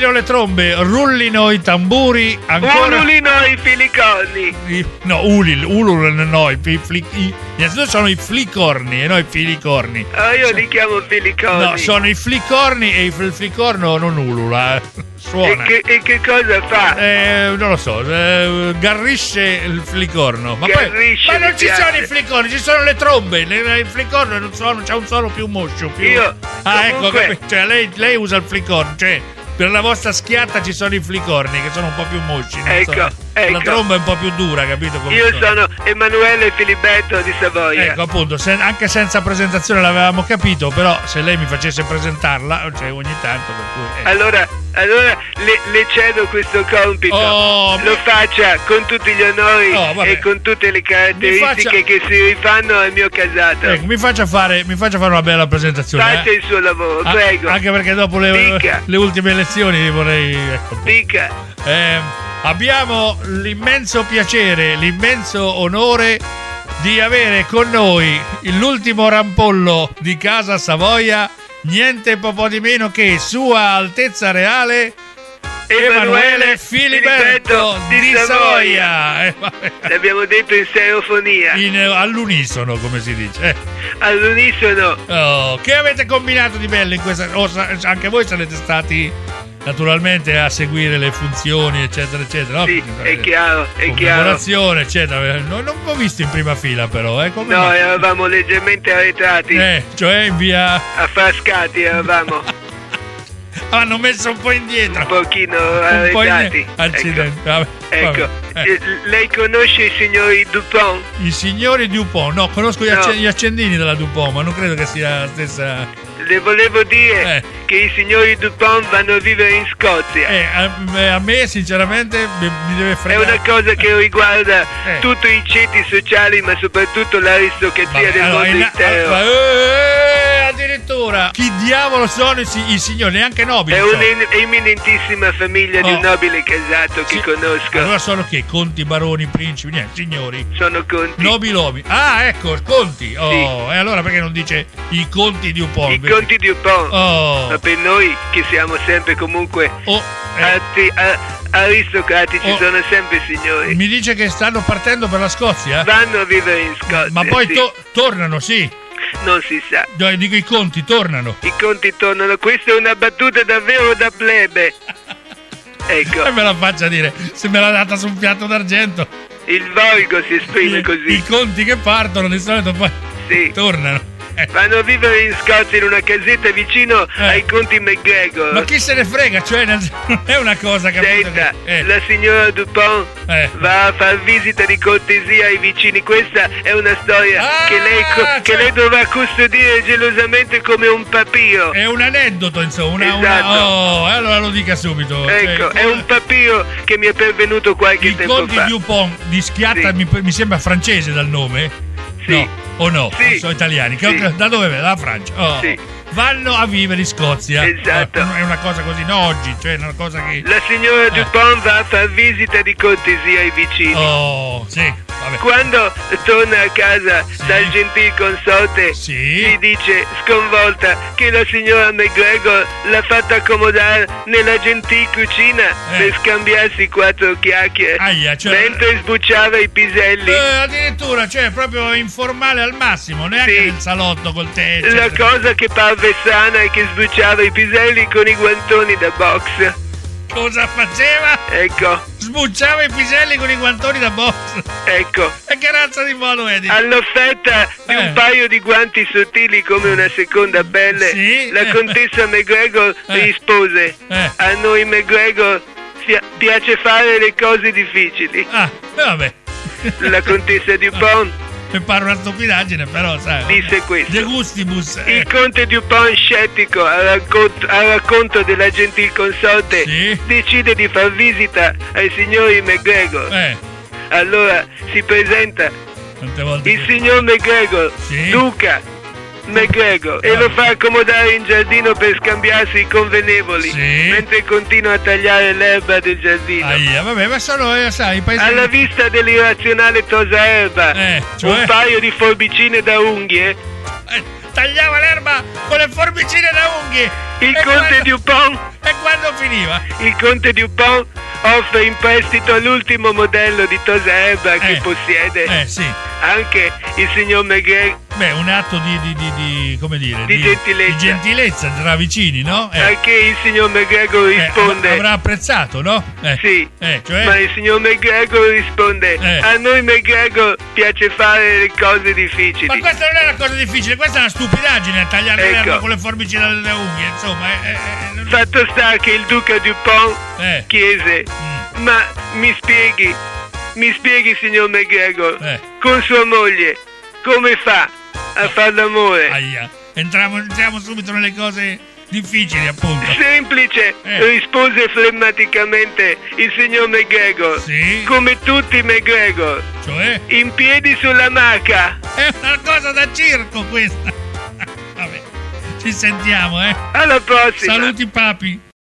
suonino le trombe, rullino i tamburi, ancora... Ululino i filicorni. No, no, innanzitutto sono i flicorni e no i filicorni. Io li chiamo filicorni. No, sono i flicorni e il flicorno non ulula, suona. E che cosa fa? Non lo so, garrisce il flicorno. Ma Garrisce, ma non mi ci piace. sono i flicorni, ci sono le trombe. Il flicorno non c'è un suono più moscio. Io, comunque... Ecco, cioè lei usa il flicorno, cioè per la vostra schiatta ci sono i flicorni che sono un po' più mosci. Ecco. La tromba è un po' più dura, capito? Come Io sono Emanuele Filiberto di Savoia. Ecco, appunto, anche senza presentazione l'avevamo capito, però se lei mi facesse presentarla, cioè ogni tanto, per cui... Allora le cedo questo compito. Lo faccia con tutti gli onori e con tutte le caratteristiche che si rifanno al mio casato. Ecco, mi faccia fare una bella presentazione. Faccia il suo lavoro, prego. Anche perché dopo le ultime elezioni vorrei... Ecco. Dica. Abbiamo l'immenso piacere, l'immenso onore di avere con noi l'ultimo rampollo di Casa Savoia, niente po' di meno che Sua Altezza Reale Emanuele Filiberto di Savoia. L'abbiamo detto in stereofonia. All'unisono, come si dice. All'unisono. Che avete combinato di bello in questa... anche voi sarete stati... naturalmente a seguire le funzioni eccetera eccetera, no? Sì, è chiaro, commemorazione eccetera. Non ho visto in prima fila però, come no, eravamo leggermente arretrati, cioè in via affascati eravamo. Hanno messo un po' indietro, un pochino arretrati. Accidenti. Ecco. Lei conosce i signori Dupont? I signori Dupont? No, conosco gli accendini della Dupont, ma non credo che sia la stessa. Le volevo dire che i signori Dupont vanno a vivere in Scozia. A me sinceramente mi deve fregare. È una cosa che riguarda tutti i ceti sociali, ma soprattutto l'aristocrazia del mondo intero. Addirittura chi diavolo sono i signori? Neanche nobili. È un'eminentissima famiglia di un nobile casato che conosco. Allora sono che? Conti, baroni, principi, niente, signori. Sono conti. Nobilomi. Ecco, conti. Sì. E allora perché non dice i conti di Dupont? I conti di Dupont. Ma per noi che siamo sempre comunque aristocratici, sono sempre signori. Mi dice che stanno partendo per la Scozia? Vanno a vivere in Scozia. Ma poi tornano, sì. Non si sa. Dico i conti tornano. I conti tornano. Questa è una battuta davvero da plebe. Ecco. E me la faccia dire, se me l'ha data su un piatto d'argento. Il volgo si esprime così. I conti che partono di solito poi tornano. Vanno a vivere in Scozia in una casetta vicino ai conti McGregor. Ma chi se ne frega, cioè non è una cosa capito. Senta, la signora Dupont va a far visita di cortesia ai vicini. Questa è una storia che lei dovrà custodire gelosamente come un papiro. È un aneddoto, insomma. Esatto. Allora lo dica subito. Ecco, è un papiro che mi è pervenuto qualche tempo fa. I conti Dupont di Schiatta mi sembra francese dal nome. Sì. No, o no? Sì. Sono italiani. Sì. Da dove viene? Dalla Francia. Sì. Vanno a vivere in Scozia. Esatto. È una cosa così, no oggi, cioè una cosa che... La signora Dupont va a far visita di cortesia ai vicini. Sì, vabbè. Quando torna a casa dal gentil consorte, gli dice sconvolta che la signora McGregor l'ha fatta accomodare nella gentil cucina per scambiarsi 4 chiacchiere mentre sbucciava i piselli. Addirittura, cioè proprio informale al massimo, neanche nel salotto col tè. La cosa che parve strana è che sbucciava i piselli con i guantoni da box. Cosa faceva? Ecco. Sbucciava i piselli con i guantoni da box. Ecco. E che razza di modo è? All'offerta di un paio di guanti sottili come una seconda pelle, la contessa McGregor rispose: a noi McGregor piace fare le cose difficili. Vabbè. La contessa Dupont mi pare una stupidaggine, però sai, disse questo: De gustibus. Il conte Dupont, scettico al racconto della gentil consorte, decide di far visita ai signori McGregor. Allora si presenta il signor McGregor, duca McGregor, e lo fa accomodare in giardino per scambiarsi i convenevoli, mentre continua a tagliare l'erba del giardino. Vabbè, ma sono, sai, i paesi... Alla vista dell'irrazionale tosa erba, un paio di forbicine da unghie tagliava l'erba con le forbicine da unghie. Il conte Dupont. E quando finiva? Il conte Dupont offre in prestito l'ultimo modello di tosa erba che possiede. Sì. Anche il signor McGregor. Beh, un atto di come dire, di gentilezza. Di gentilezza tra vicini, no? Anche il signor McGregor risponde. Avrà apprezzato, no? Sì. Cioè? Ma il signor McGregor risponde. A noi McGregor piace fare le cose difficili. Ma questa non è una cosa difficile, questa è una stupidaggine, tagliare l'erba con le forbici dalle unghie, insomma. Fatto sta che il duca Dupont chiese. Ma mi spieghi, signor McGregor, con sua moglie, come fa a far l'amore? Aia, entriamo subito nelle cose difficili, appunto. Semplice, rispose flemmaticamente il signor McGregor. Sì? Come tutti i McGregor. Cioè? In piedi sulla maca. È una cosa da circo questa. Vabbè, ci sentiamo, Alla prossima. Saluti papi.